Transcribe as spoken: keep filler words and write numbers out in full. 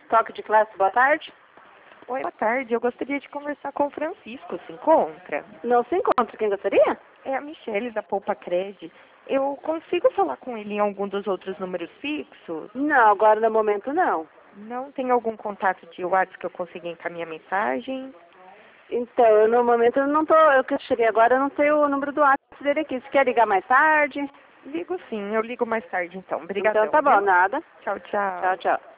Toque de classe, boa tarde. Oi, boa tarde. Eu gostaria de conversar com o Francisco. Se encontra? Não se encontra. Quem gostaria? É a Michele da Poupa Cred. Eu consigo falar com ele em algum dos outros números fixos? Não, agora no momento não. Não tem algum contato de WhatsApp que eu consiga encaminhar mensagem? Então, eu, no momento eu não tô, eu que cheguei agora, eu não sei o número do WhatsApp dele aqui. Você quer ligar mais tarde? Ligo sim, eu ligo mais tarde então. Obrigadão. Então tá bom, viu? nada. Tchau, tchau. Tchau, tchau.